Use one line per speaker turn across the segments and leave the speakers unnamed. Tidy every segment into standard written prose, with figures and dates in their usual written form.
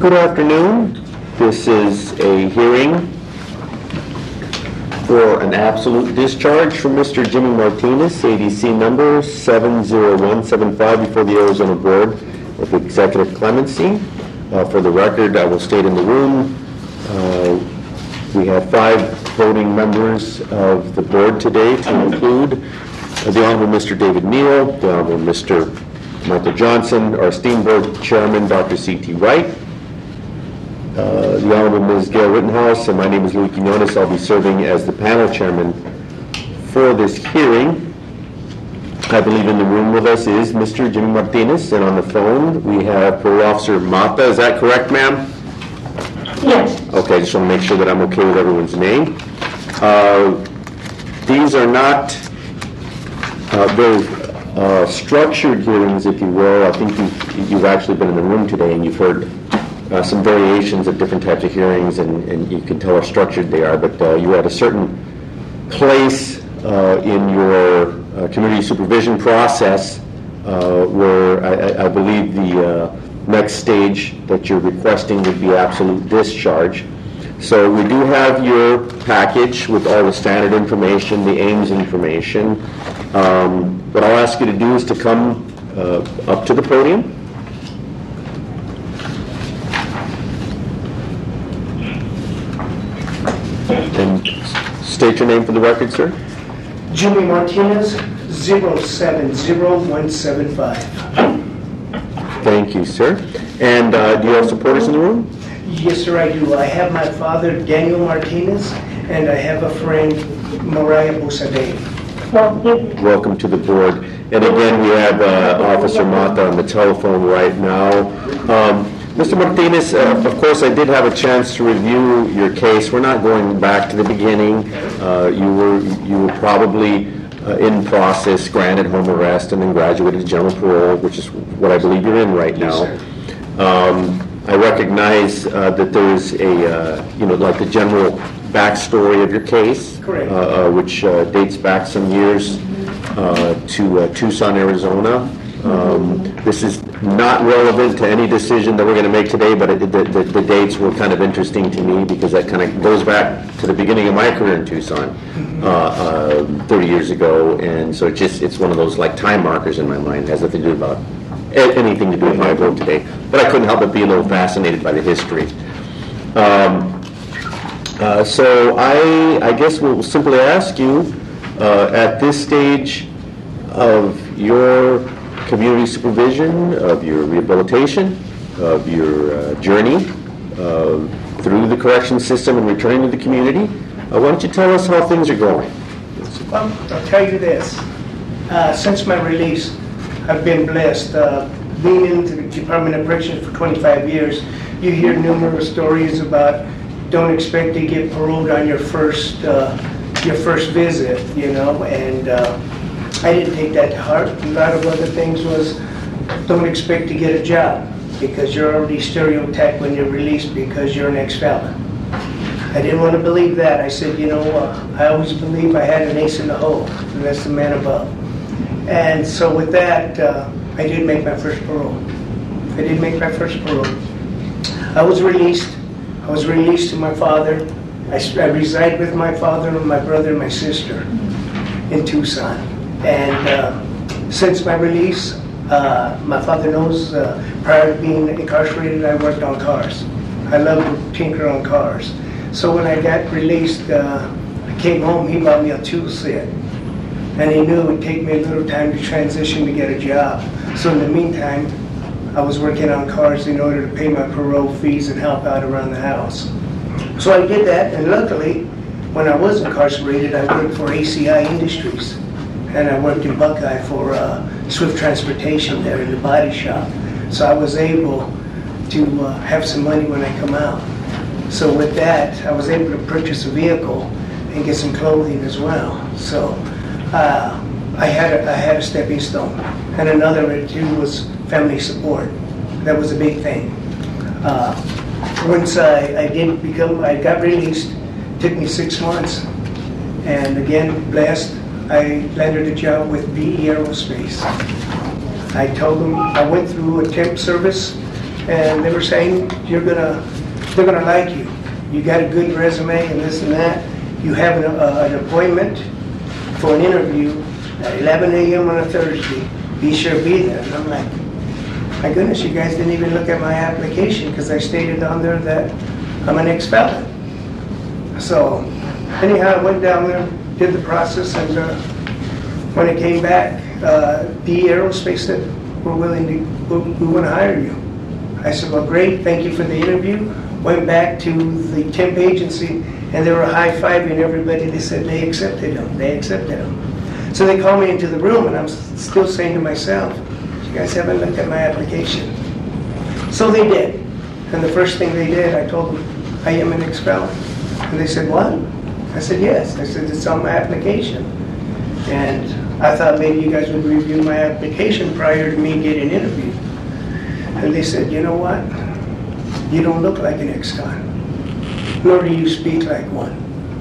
Good afternoon. This is a hearing for an absolute discharge from Mr. Jimmy Martinez, ADC number 70175, before the Arizona Board of Executive Clemency. For the record, I will state in the room, we have 5 voting members of the board today, to include the Honorable Mr. David Neal, the Honorable Mr. Michael Johnson, our esteemed board chairman, Dr. C.T. Wright, the Honorable Ms. Gail Rittenhouse, and my name is Louis Quinones. I'll be serving as the panel chairman for this hearing. I believe in the room with us is Mr. Jimmy Martinez, and on the phone we have Parole Officer Mata. Is that correct, ma'am?
Yes.
Okay, I just want to make sure that I'm okay with everyone's name. These are not very structured hearings, if you will. I think you've actually been in the room today and you've heard some variations of different types of hearings, and you can tell how structured they are, but you're at a certain place in your community supervision process where I believe the next stage that you're requesting would be absolute discharge. So we do have your package with all the standard information, the Ames information. What I'll ask you to do is to come up to the podium. And state your name for the record, sir.
Jimmy Martinez, 070175.
Thank you, sir. And do you have supporters in the room?
Yes, sir, I do. I have my father, Daniel Martinez, and I have a friend, Mariah Busadeh.
Welcome to the board. And again, we have Officer Mata on the telephone right now. Mr. Martinez, of course, I did have a chance to review your case. We're not going back to the beginning. You were probably in process, granted home arrest, and then graduated to general parole, which is what I believe you're in right now. I recognize that there's a, like the general backstory of your case, which dates back some years to Tucson, Arizona. This is not relevant to any decision that we're going to make today, but the dates were kind of interesting to me because that kind of goes back to the beginning of my career in Tucson 30 years ago, and so it's one of those like time markers in my mind. It has nothing to do about anything to do with my vote today, but I couldn't help but be a little fascinated by the history. So I guess we'll simply ask you at this stage of your community supervision, of your rehabilitation, of your journey through the correction system and returning to the community. Why don't you tell us how things are going?
Well, I'll tell you this. Since my release, I've been blessed. Being into the Department of Corrections for 25 years, you hear numerous stories about don't expect to get paroled on your first visit, and I didn't take that to heart. A lot of other things was don't expect to get a job because you're already stereotyped when you're released because you're an ex-felon. I didn't want to believe that. I said, you know what? I always believe I had an ace in the hole, and that's the man above. And so with that, I did make my first parole. I was released. I was released to my father. I reside with my father and my brother and my sister in Tucson. And since my release, my father knows prior to being incarcerated, I worked on cars. I love to tinker on cars. So when I got released, I came home, he bought me a tool set. And he knew it would take me a little time to transition to get a job. So in the meantime, I was working on cars in order to pay my parole fees and help out around the house. So I did that, and luckily, when I was incarcerated, I worked for ACI Industries. And I worked in Buckeye for Swift Transportation there in the body shop. So I was able to have some money when I come out. So with that, I was able to purchase a vehicle and get some clothing as well. So I had a stepping stone. And another too was family support. That was a big thing. Once I got released, it took me 6 months. And again, blessed, I landed a job with BE Aerospace. I told them I went through a temp service and they were saying, they're gonna like you. You got a good resume and this and that. You have an appointment for an interview at 11 a.m. on a Thursday. Be sure to be there. And I'm like, my goodness, you guys didn't even look at my application because I stated on there that I'm an ex-felon. So anyhow, I went down there, did the process, and when it came back, BE Aerospace said, we want to hire you. I said, well, great, thank you for the interview. Went back to the temp agency, and they were high-fiving everybody. They said they accepted him. They accepted him. So they called me into the room, and I'm still saying to myself, you guys haven't looked at my application. So they did. And the first thing they did, I told them, I am an ex-felon. And they said, what? I said, yes. I said, it's on my application. And I thought maybe you guys would review my application prior to me getting interviewed. And they said, you know what? You don't look like an ex-con, nor do you speak like one.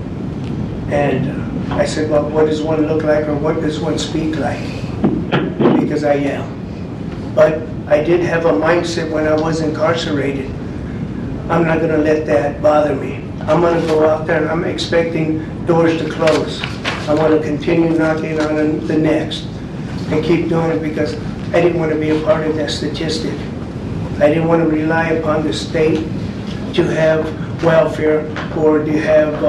And I said, well, what does one look like, or what does one speak like? Because I am. But I did have a mindset when I was incarcerated. I'm not going to let that bother me. I'm going to go out there and I'm expecting doors to close. I want to continue knocking on the next and keep doing it because I didn't want to be a part of that statistic. I didn't want to rely upon the state to have welfare or to have,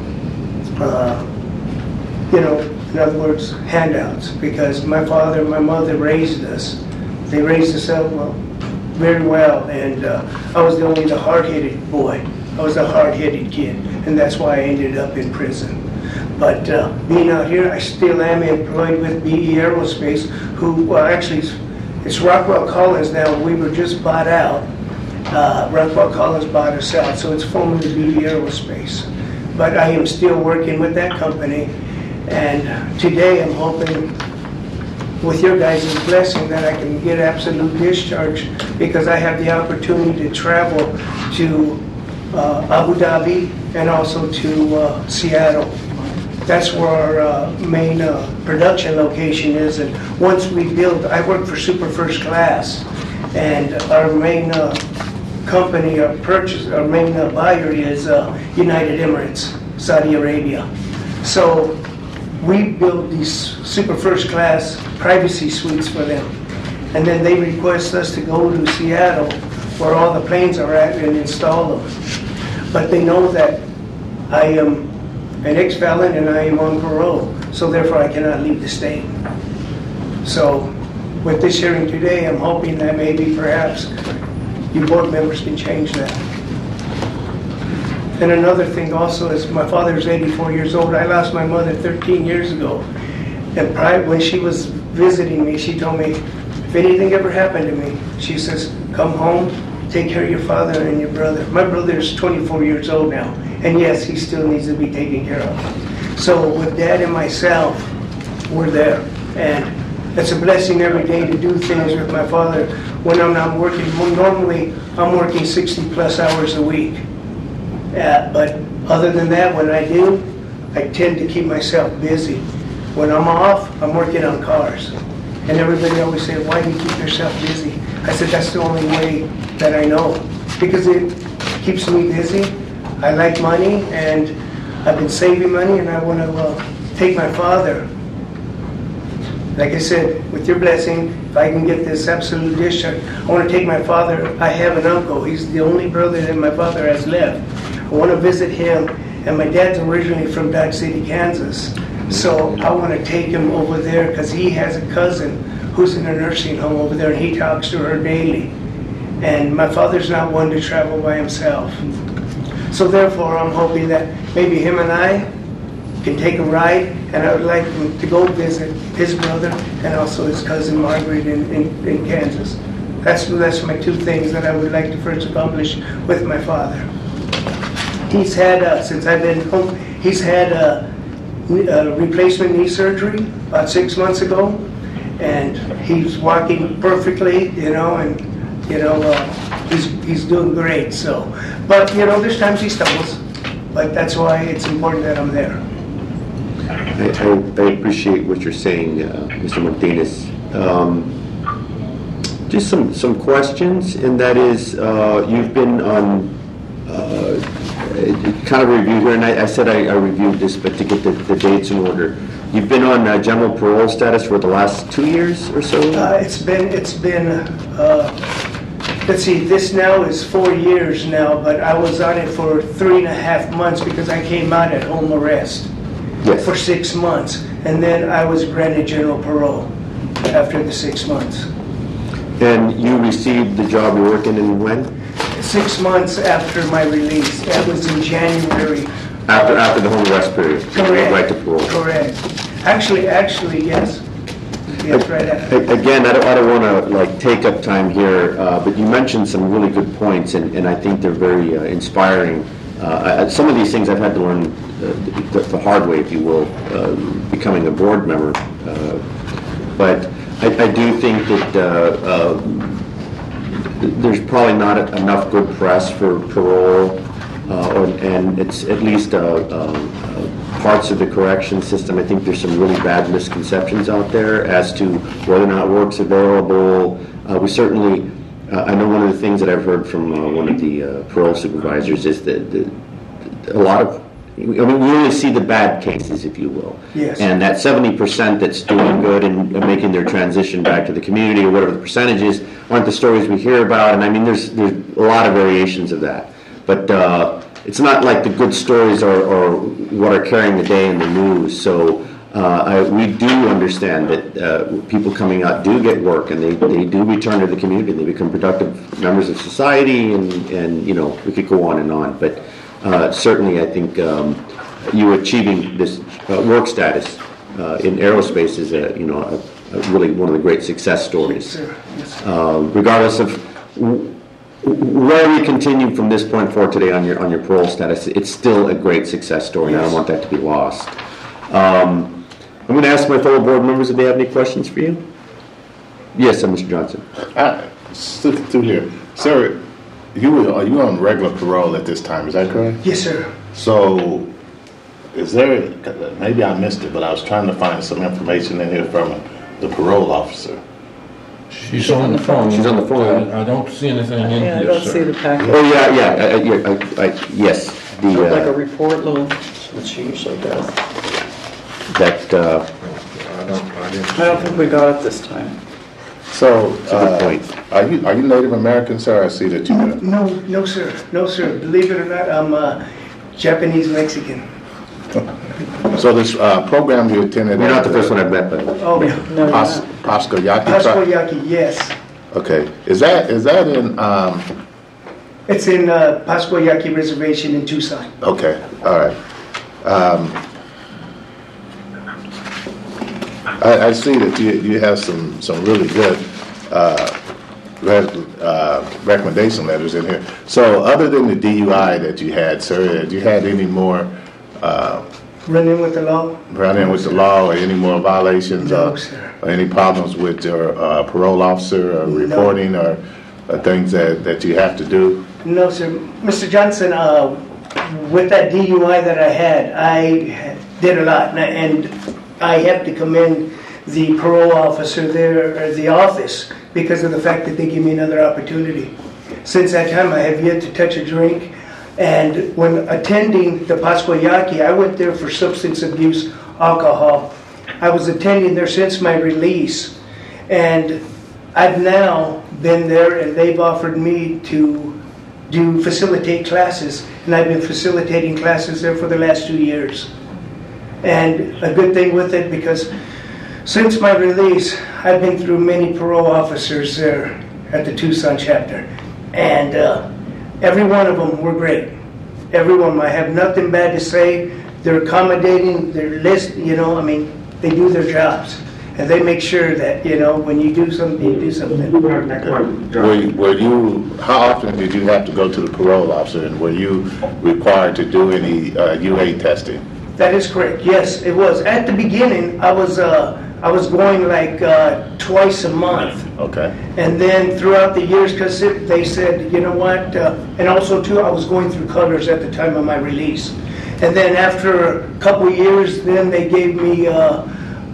in other words, handouts, because my father and my mother raised us. They raised us up very well, and I was only the hard-headed boy. I was a hard-headed kid, and that's why I ended up in prison. But being out here, I still am employed with BE Aerospace, who, well, actually, it's Rockwell Collins now. We were just bought out. Rockwell Collins bought us out, so it's formerly BE Aerospace. But I am still working with that company, and today I'm hoping, with your guys' blessing, that I can get absolute discharge because I have the opportunity to travel to Abu Dhabi and also to Seattle. That's where our main production location is. And once we build, I work for Super First Class, and our main company, our main buyer is United Emirates, Saudi Arabia. So we build these Super First Class privacy suites for them. And then they request us to go to Seattle, where all the planes are at, and install them. But they know that I am an ex-felon and I am on parole, so therefore I cannot leave the state. So with this hearing today, I'm hoping that maybe perhaps you board members can change that. And another thing also is my father's 84 years old. I lost my mother 13 years ago. And when she was visiting me, she told me, if anything ever happened to me, she says, come home, take care of your father and your brother. My brother is 24 years old now. And yes, he still needs to be taken care of. So with Dad and myself, we're there. And it's a blessing every day to do things with my father when I'm not working. Normally, I'm working 60 plus hours a week. But other than that, when I do, I tend to keep myself busy. When I'm off, I'm working on cars. And everybody always says, why do you keep yourself busy? I said, that's the only way that I know. Because it keeps me busy. I like money, and I've been saving money, and I want to take my father. Like I said, with your blessing, if I can get this absolute discharge, I want to take my father. I have an uncle. He's the only brother that my father has left. I want to visit him, and my dad's originally from Dodge City, Kansas. So I want to take him over there because he has a cousin who's in a nursing home over there, and he talks to her daily. And my father's not one to travel by himself. So therefore, I'm hoping that maybe him and I can take a ride, and I would like him to go visit his brother and also his cousin Margaret in Kansas. That's my two things that I would like to first accomplish with my father. He's had, since I've been home, he's had a replacement knee surgery about 6 months ago, and he's walking perfectly, and he's doing great. So, but there's times he stumbles, but that's why it's important that I'm there.
I appreciate what you're saying, Mr. Martinez. just some questions, and that is, you've been on, kind of review here, and I said I reviewed this, but to get the dates in order. You've been on general parole status for the last 2 years or so?
It's been, let's see, this now is 4 years now, but I was on it for 3.5 months because I came out at home arrest
Yes.
for 6 months. And then I was granted general parole after the 6 months.
And you received the job you're working in when?
6 months after my release. That was in January.
After the home arrest period?
Correct.
Right to parole?
Correct. Actually, yes. Yes, right after.
Again, I don't want to like take up time here, but you mentioned some really good points, and I think they're very inspiring. Some of these things I've had to learn the hard way, if you will, becoming a board member. But I do think that there's probably not enough good press for parole, and it's at least parts of the correction system. I think there's some really bad misconceptions out there as to whether or not work's available. We certainly, I know one of the things that I've heard from one of the parole supervisors is that a lot of, I mean, we only see the bad cases, if you will.
Yes.
And that 70% that's doing good and making their transition back to the community, or whatever the percentage is, aren't the stories we hear about. And I mean, there's a lot of variations of that. But it's not like the good stories are what are carrying the day in the news. So we do understand that people coming out do get work, and they do return to the community, and they become productive members of society, and you know, we could go on and on. But certainly, I think you achieving this work status in aerospace is really one of the great success stories.
Yes, sir. Yes, sir.
Regardless of where we continue from this point forward today on your parole status, it's still a great success story, and I don't want that to be lost. I'm going to ask my fellow board members if they have any questions for you. Yes, Mr. Johnson.
Stick through here. Sir, are you on regular parole at this time, is that correct?
Yes, sir.
So, is there, maybe I missed it, but I was trying to find some information in here from the parole officer.
She's on the phone.
She's on the phone.
I don't see anything in
Yeah, I
here,
don't see
sir.
the packet.
Oh, yes.
Like a report, little, that she usually does.
That,
I don't think we got it this time.
So,
that's a good point.
are you Native American, sir? I see that you are.
No, sir. No, sir. Believe it or not, I'm Japanese Mexican.
So this program you attended.
You're not the first one I've met, but
Oh, yeah.
No, you're not.
Pascoyaki.
Pascoyaki, yes.
Okay. Is that in?
It's in Pascoyaki Reservation in Tucson.
Okay. All right. I see that you have some really good recommendation letters in here. So other than the DUI that you had, sir, have you had any more
Running with the law?
run-in with the law, or any more violations?
No, sir.
Or any problems with your parole officer, or
No.
reporting, or things that you have to do?
No, sir. Mr. Johnson, with that DUI that I had, I did a lot, and I have to commend the parole officer there, or the office, because of the fact that they give me another opportunity. Since that time, I have yet to touch a drink, and when attending the Pascoyaki, I went there for substance abuse, alcohol. I was attending there since my release, and I've now been there, and they've offered me to facilitate classes, and I've been facilitating classes there for the last 2 years. And a good thing with it, because since my release, I've been through many parole officers there at the Tucson chapter, and every one of them were great. Every one of them. I have nothing bad to say. They're accommodating, they're they do their jobs. And they make sure that, when you do something, you do something.
Were you? How often did you have to go to the parole officer, and were you required to do any UA testing?
That is correct. Yes, it was. At the beginning, I was going like twice a month.
Okay.
And then throughout the years, because they said, you know what, and also too, I was going through colors at the time of my release. And then after a couple of years, then they gave me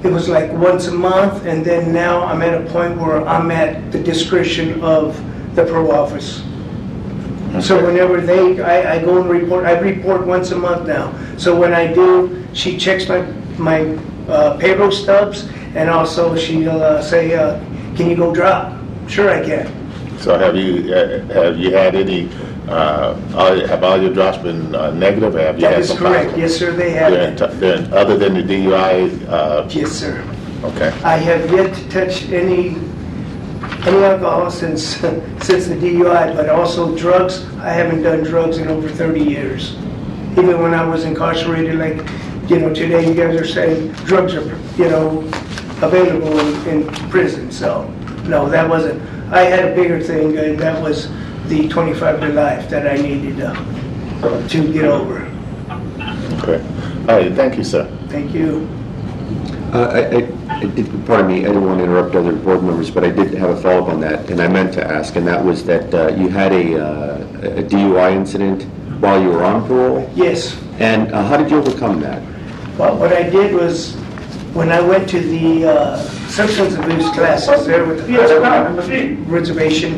it was like once a month, and then now I'm at a point where I'm at the discretion of the parole office. So whenever I go and report, I report once a month now. So when I do, she checks my payroll stubs, and also she'll say, can you go drop? Sure I can.
So have you had any, have all your drops been negative? Have you
That
had
is
some
correct.
positive?
Yes, sir, they have.
Other than the DUI?
Yes, sir.
Okay.
I have yet to touch any alcohol since the DUI, but also drugs. I haven't done drugs in over 30 years. Even when I was incarcerated, like, today you guys are saying drugs are, available in prison. So, no, that wasn't. I had a bigger thing, and that was the 25 to life that I needed to get over.
Okay. All right, thank you, sir.
Thank you.
Pardon me, I didn't want to interrupt other board members, but I did have a follow-up on that, and I meant to ask, and that was that you had a DUI incident while you were on parole?
Yes.
And how did you overcome that?
Well, what I did was, when I went to the substance abuse classes there with the reservation,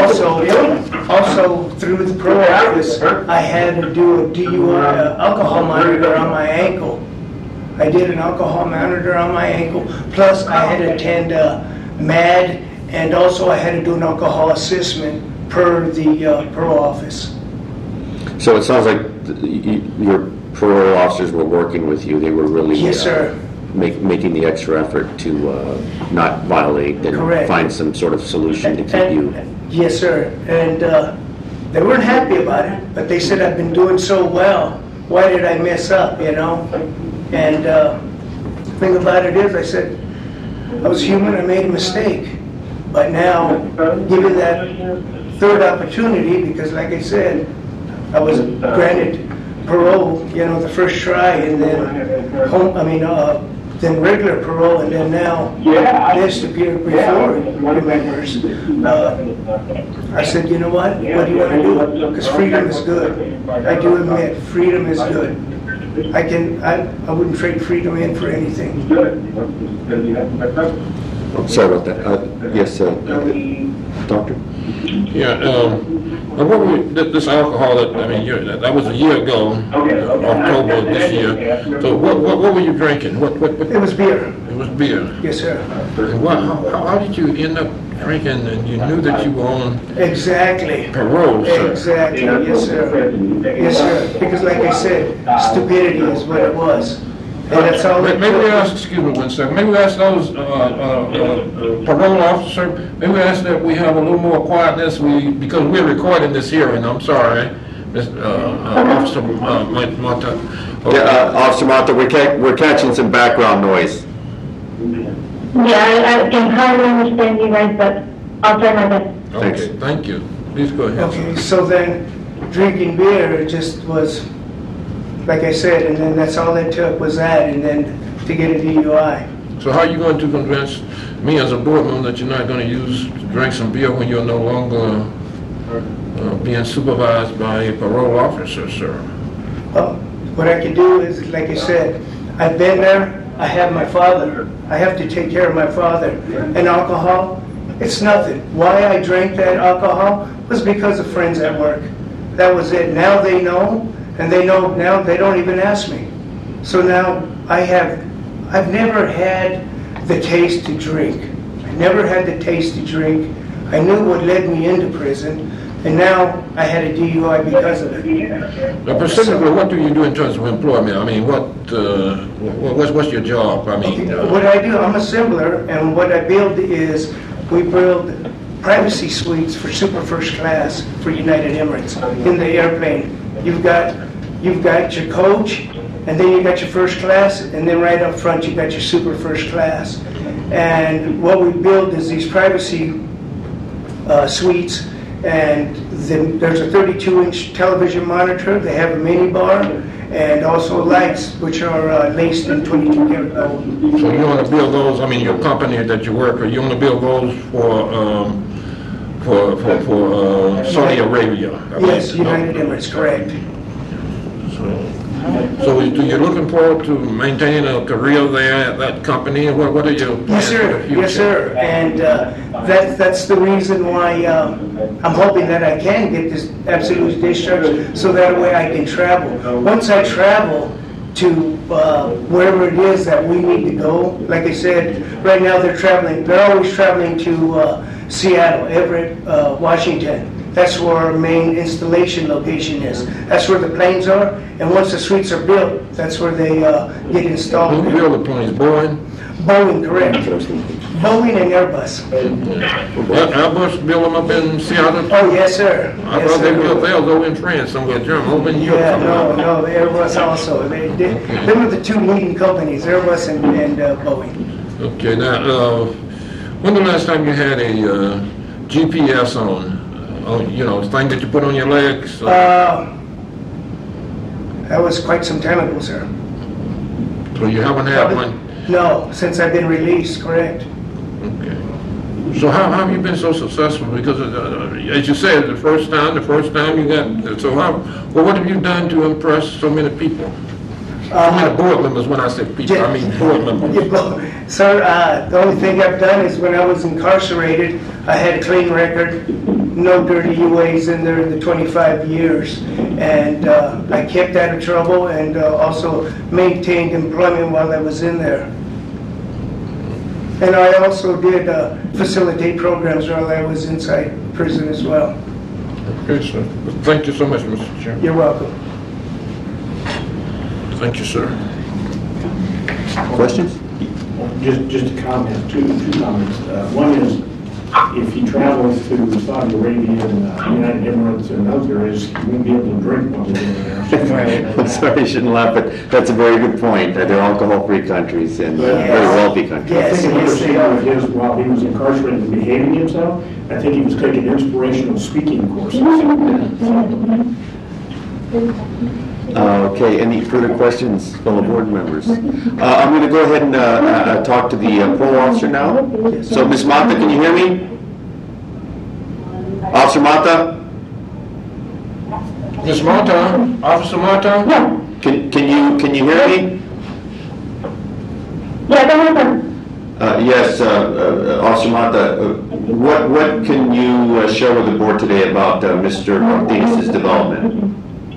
also through the parole office, I had to do a DUI alcohol monitor on my ankle. I did an alcohol monitor on my ankle, plus I had to attend MAD, and also I had to do an alcohol assessment per the parole office.
So it sounds like your parole officers were working with you. They were really
Yes, sir.
making the extra effort to not violate and
Correct.
find some sort of solution to keep you.
Yes, sir. And they weren't happy about it, but they said I've been doing so well. Why did I mess up, And the thing about it is, I said, I was human, I made a mistake. But now, given that third opportunity, because like I said, I was granted parole, the first try, and then then regular parole, and then now this appeared before remembers. I said, you know what do you want to do? Because freedom is good. I do admit, freedom is good. I wouldn't trade freedom in for anything.
Oh, sorry about that. Yes, Doctor?
Yeah, this alcohol, that was a year ago, October of this year. So what were you drinking? What?
It was beer.
It was beer.
Yes, sir.
And how did you end up drinking, and you knew that you were on
Exactly.
parole, sir?
Exactly. Yes, sir. Yes, sir. Because like I said, stupidity is what it was. And that's all it
Maybe we
took.
ask, excuse me one second, maybe we ask those parole officer, maybe we ask that we have a little more quietness, because we're recording this hearing, I'm sorry, Officer Mata. Okay.
Yeah, Officer Mata, we're catching some background noise.
Yeah, I can hardly understand you guys, but I'll try my best.
Thanks.
Okay, thank you. Please go ahead.
Okay, so then drinking beer, it just was, like I said, and then that's all it took was that, and then to get a DUI.
So how are you going to convince me as a board member that you're not going to drink some beer when you're no longer being supervised by a parole officer, sir?
Well, what I can do is, like I said, I've been there, I have my father, I have to take care of my father. And alcohol, it's nothing. Why I drank that alcohol was because of friends at work. That was it. Now they know, and they know now they don't even ask me. So now I've never had the taste to drink. I never had the taste to drink. I knew what led me into prison, and now I had a DUI because of it.
Now, specifically, what do you do in terms of employment? I mean, what's your job? I mean,
What I do, I'm assembler, and what I build is, we build privacy suites for super first class for United Emirates in the airplane. You've got your coach, and then you got your first class, and then right up front you got your super first class. And what we build is these privacy suites, and then there's a 32-inch television monitor. They have a mini bar, and also lights, which are laced in 22 karat gold.
so you want to build those? I mean, your company that you work for, you want to build those for Saudi Arabia?
Yes, United Emirates, correct.
So, So do you looking forward to maintaining a career there at that company? What are your plans
Yes,
for
sir.
the future?
Yes, sir. And that's the reason why I'm hoping that I can get this absolute discharge, so that way I can travel. Once I travel to wherever it is that we need to go, like I said, right now they're always traveling to Seattle, Everett, Washington. That's where our main installation location is. That's where the planes are, and once the suites are built, that's where they get installed.
Who build the planes, Boeing?
Boeing, correct. Boeing and Airbus.
Airbus build them up in Seattle?
Oh, yes, sir.
I
Yes,
thought they
sir.
built theirs over in France, somewhere, Germany, over in Europe.
Yeah,
somewhere.
no, the Airbus also. They were the two leading companies, Airbus and Boeing.
Okay, now, when the last time you had a GPS on, thing that you put on your legs?
That was quite some time ago, sir.
So you haven't had one?
No, since I've been released, correct.
Okay. So how have you been so successful? Because as you said, the first time you got, so what have you done to impress so many people? So many board members, when I say people, I mean board members.
Sir, the only thing I've done is when I was incarcerated, I had a clean record, no dirty UAs in there in the 25 years. And I kept out of trouble and also maintained employment while I was in there. And I also did facilitate programs while I was inside prison as well.
Okay, sir. Thank you so much, Mr. Chairman.
You're welcome.
Thank you, sir.
Questions?
Just a comment, two comments. One is, if he travels to Saudi Arabia and United Emirates and those areas, he won't be able to drink while he's in there.
I'm sorry, I shouldn't laugh, but that's a very good point. They're alcohol-free countries and very wealthy countries.
I
Yes,
think
yes, they are.
of his while he was incarcerated and behaving himself, I think he was taking inspirational speaking courses.
Okay, any further questions, fellow board members? I'm going to go ahead and talk to the parole officer now. So, Ms. Mata, can you hear me? Officer Mata?
Ms. Mata, Officer Mata?
Can you hear me?
Yeah, go ahead.
Yes, Officer Mata, what can you share with the board today about Mr. Martinez's development?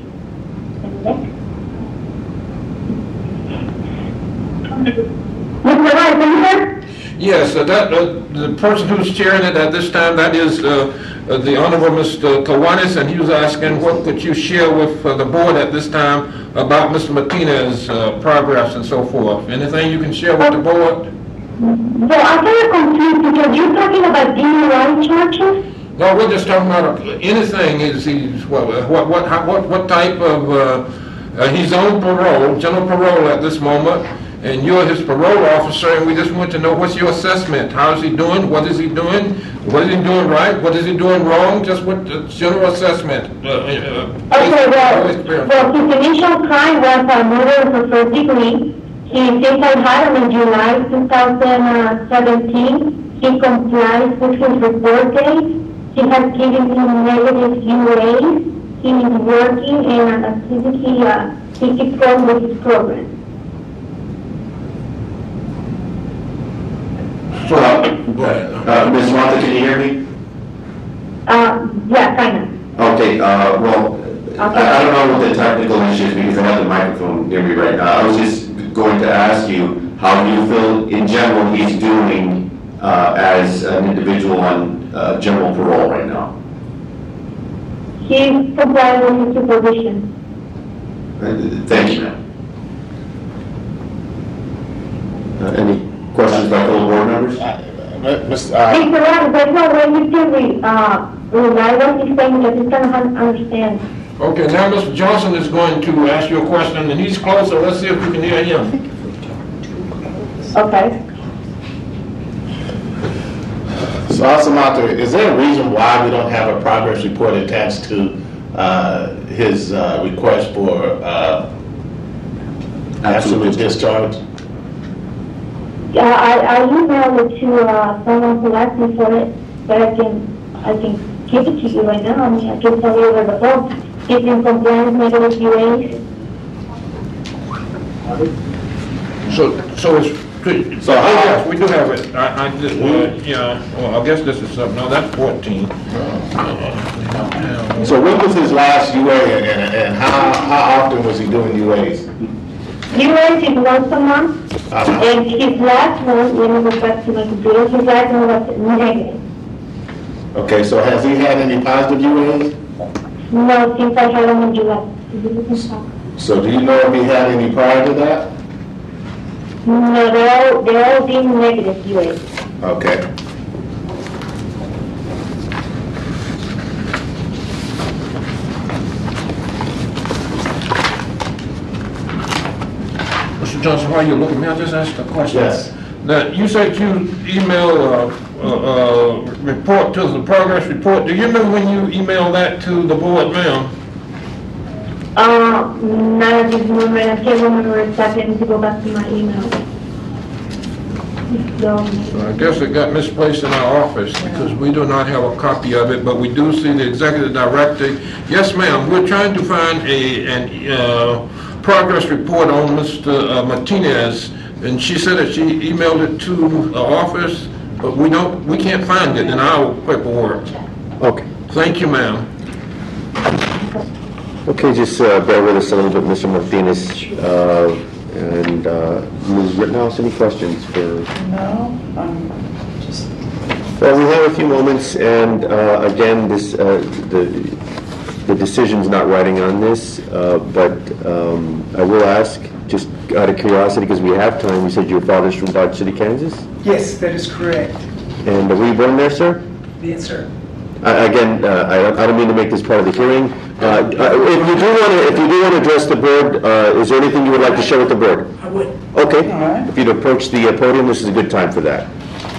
Mr. Wright, can you hear?
Yes, the person who's chairing it at this time, that is the Honorable Mr. Kiwanis, and he was asking what could you share with the board at this time about Mr. Martinez's progress and so forth. Anything you can share with the board?
So I'm kind of confused because you're talking about DUI charges?
No, we're just talking about anything. What type of, he's on parole, general parole at this moment, and you're his parole officer, and we just want to know what's your assessment. How is he doing? What is he doing? What is he doing right? What is he doing wrong? Just what the general assessment.
Okay, well, his initial crime was a murder of the first degree. He suicide had in July 2017. He complies with his report date. He has given him negative UAs. He is working and he keeps going with his program.
Ms. Mata, can you hear me?
Yeah, kind of.
Okay, well, I don't know what the technical issue is because I have the microphone near me right now. I was just going to ask you how you feel in general he's doing as an individual on general parole right now.
He's complying with his supervision.
Thank you, ma'am. Any questions by fellow board members?
Mr. Rogers, there's no way you can rely on his saying that he's going to understand.
Okay, now Mr. Johnson is going to ask you a question, and he's closer. Let's see if we can hear him.
Okay.
So, Asamata, is there a reason why we don't have a progress report attached to his request for absolute discharge?
I emailed it to someone who asked me for it, but I can give it to you right now. I mean, I can tell you over the phone. It's in compliance, negative UAs.
So it's,
So
oh,
how-
yes, we do have it. I just, yeah, well, I guess this is something, no, that's 14.
So when was his last UA and how often was he doing UAs?
US is once a month,
Uh-huh.
and his last one, let me go back to my computer, his last one was negative.
Okay, so has he had any positive UAs?
No, since I had him in July.
So do you know if he had any prior to that?
No, they're all being negative US.
Okay.
Mr. Johnson, while you're looking, may I just ask a question?
Yes.
Now, you said you email report to the progress report. Do you remember when you emailed that to the board, ma'am?
Not at this moment, I can't remember exactly, I need to go back to my email. So,
I guess it got misplaced in our office because we do not have a copy of it, but we do see the executive director. Yes, ma'am, we're trying to find a progress report on Mr. Martinez, and she said that she emailed it to the office, but we can't find it in our paperwork.
Okay.
Thank you, ma'am.
Okay, just bear with us a little bit, Mr. Martinez. And Ms. Rittenhouse, any questions for?
No, I'm just,
Well, we have a few moments, and again, this, the decision's not riding on this, but I will ask, just out of curiosity, because we have time, you said your father's from Dodge City, Kansas?
Yes, that is correct.
And were you born there, sir?
Yes, sir.
Again, I don't mean to make this part of the hearing. If you do want to address the board, is there anything you would like to share with the board?
I would.
Okay.
All right.
If you'd approach the podium, this is a good time for that.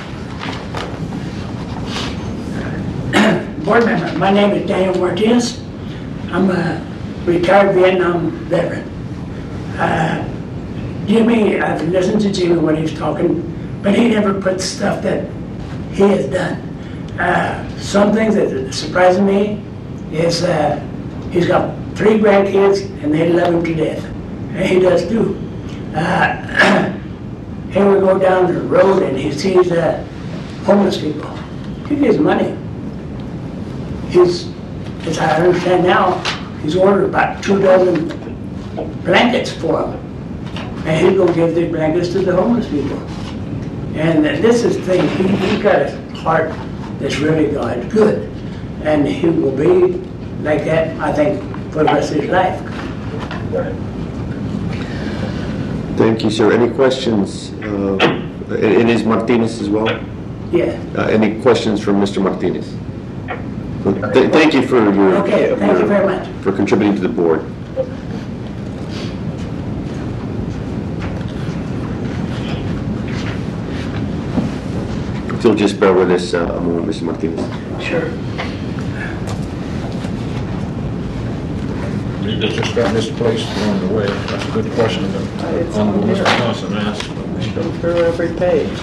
Board member, my name is Daniel Martinez. I'm a retired Vietnam veteran. Jimmy, I've listened to Jimmy when he's talking, but he never puts stuff that he has done. Some things that surprised me is he's got 3 grandkids and they love him to death. And he does too. Here we go down the road and he sees homeless people. He gives money. As I understand now, he's ordered about 2 dozen blankets for them. And he's gonna give the blankets to the homeless people. And this is the thing, he got a heart that's really good. And he will be like that, I think, for the rest of his life.
Thank you, sir. Any questions? It is Martinez as well?
Yeah.
Any questions from Mr. Martinez? Thank you for your...
Okay, thank you very much.
For contributing to the board. If you'll just bear with us a moment, Mr. Martinez.
Sure.
It just got misplaced along the way. That's a good question that Honorable Mr. Johnson asked.
go through every page.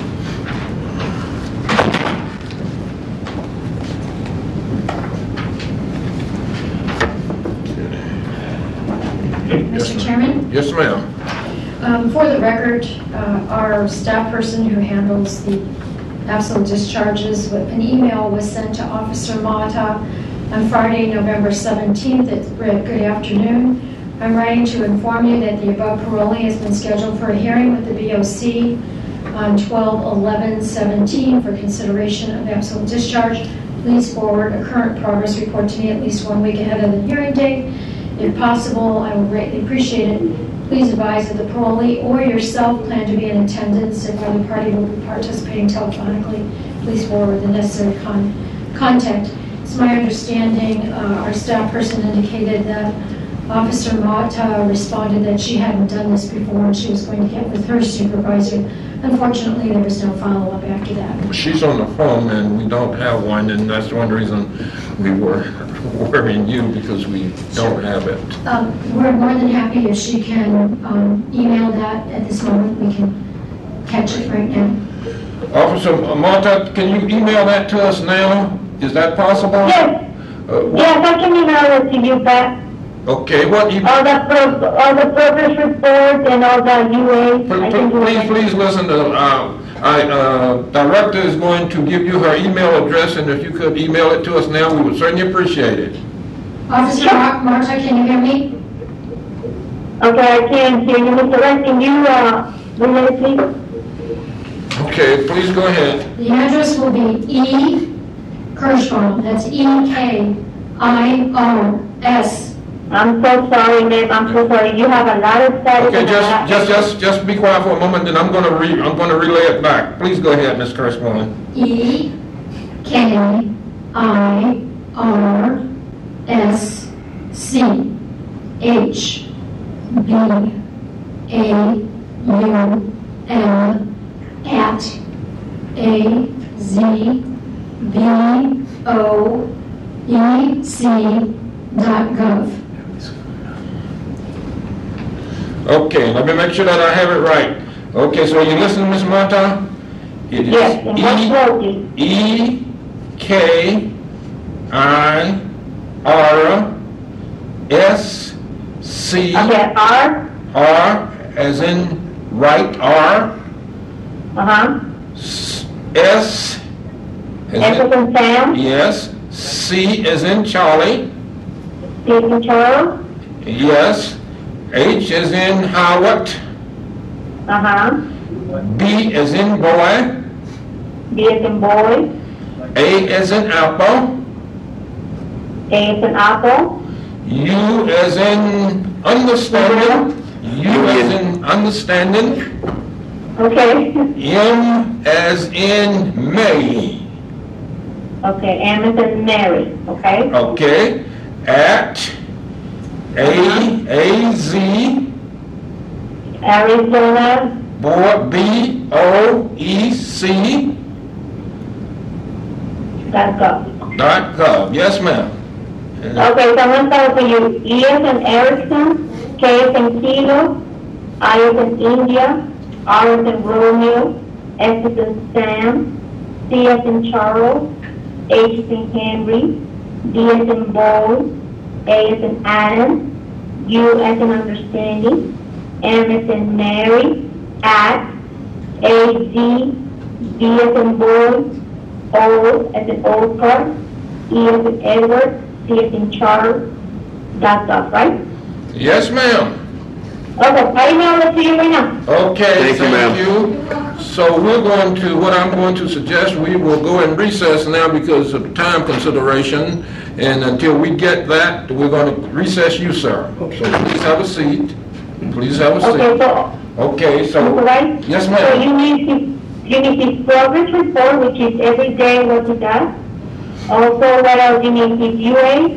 Mr. Chairman,
Yes, ma'am.
for the record, our staff person who handles the absolute discharges, an email was sent to Officer Mata on Friday, November 17th at good afternoon. I'm writing to inform you that the above parolee has been scheduled for a hearing with the BOC on 12/11/17 for consideration of absolute discharge. Please forward a current progress report to me at least 1 week ahead of the hearing date. If possible, I would greatly appreciate it. Please advise that the parolee or yourself plan to be in attendance. If either party will be participating telephonically, please forward the necessary contact. It's my understanding, our staff person indicated that Officer Mata responded that she hadn't done this before and she was going to get with her supervisor. Unfortunately, there was no follow-up after that.
She's on the phone and we don't have one, and that's one reason we were worrying you, because we don't have it.
We're more than happy if she can email that at this moment. We can catch it right now.
Officer Mata, can you email that to us now? Is that possible?
Yes, yes, I can email it to you back.
Okay, what you,
All the progress report and all the UA. I can do it.
please listen to, Director is going to give you her email address, and if you could email it to us now, we would certainly appreciate it.
Officer Marta, can you hear me?
Okay, I can hear you. Mr. Wright, can you, relay please?
Okay, please go ahead.
The address will be E. Kirschbaum, that's E-K-I-R-S.
I'm so sorry, ma'am, I'm so sorry. You have a lot of status.
Okay, just be quiet for a moment, then I'm gonna relay it back. Please go ahead, Ms. Kirschbaum.
EKIRSCHBAUM@azboec.gov.
Okay, let me make sure that I have it right. Okay, so you listen, Ms. Mata? It is
Yes, and what's working?
EKIRSC.
Okay, R,
R as in right R. S
S
as
as
in,
in Sam,
yes. C as in Charlie.
C as in Charles,
Yes. H as in Howard. B as in boy.
B as in boy,
A as in apple.
A as in apple,
U as in understanding. U as in understanding.
okay,
M as in May.
okay, M as in Mary, okay?
Okay. At AZ
Arizona,
BOEC
.gov.
Yes, ma'am.
Okay, so I'm going to start for you. E as in Erickson, K as in Kilo, I as in India, R as in Romeo, S as in Sam, C as in Charles, H as in Henry, D as in Boy, A as in Adam, U as in Understanding, M as in Mary, at AZ, B as in Boy, O as in Oscar, E as in Edward, C as in Charles, .gov, right?
Yes, ma'am.
Okay, I email it to you right now.
Okay,
Thank you, ma'am.
you. So we're going to, what I'm going to suggest, we will go in recess now because of time consideration. And until we get that, we're going to recess you, sir. So please have a seat. Please have a
Okay,
seat.
so,
Okay, so,
Mr. Wright?
yes,
So
ma'am.
you need his progress report, which is every day what he does. Also, what else you need? His UA?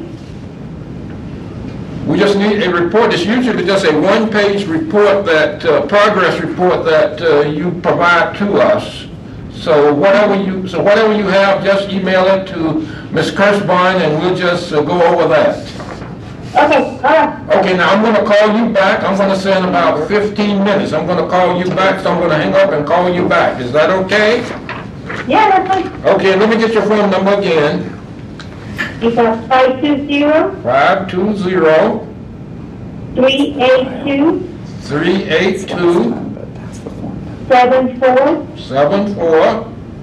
We just need a report. It's usually just a one-page report that, progress report that you provide to us. So whatever you have, just email it to Ms. Kirschbein and we'll just go over that.
Okay, all right.
Okay, now I'm gonna call you back. I'm gonna say in about 15 minutes. I'm gonna call you back, so I'm gonna hang up and call you back. Is that okay?
Yeah, that's fine.
Okay, let me get your phone number again.
It's 520
520
382
382
7496.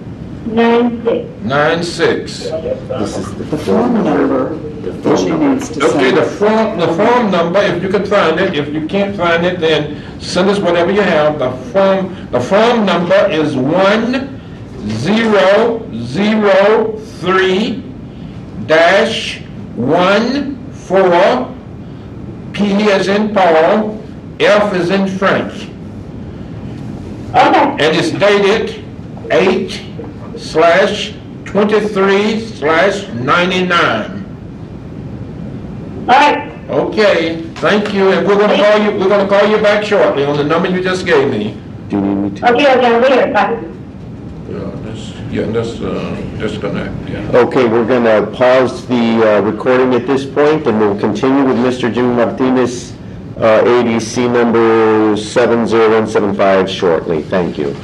7496.
The phone number that she needs to
Okay,
send.
the form number, if you can find it. If you can't find it, then send us whatever you have. The form number is 1003-14, P as in Paul, F as in Frank.
Okay,
And it's dated 8/23/99.
all right.
Okay, thank you, and we're gonna call you back shortly on the number you just gave me.
Do you need me to?
Okay, I'm here, bye.
Disconnect, yeah.
Okay, we're going to pause the recording at this point, and we'll continue with Mr. Jimmy Martinez, ADC number 70175 shortly. Thank you.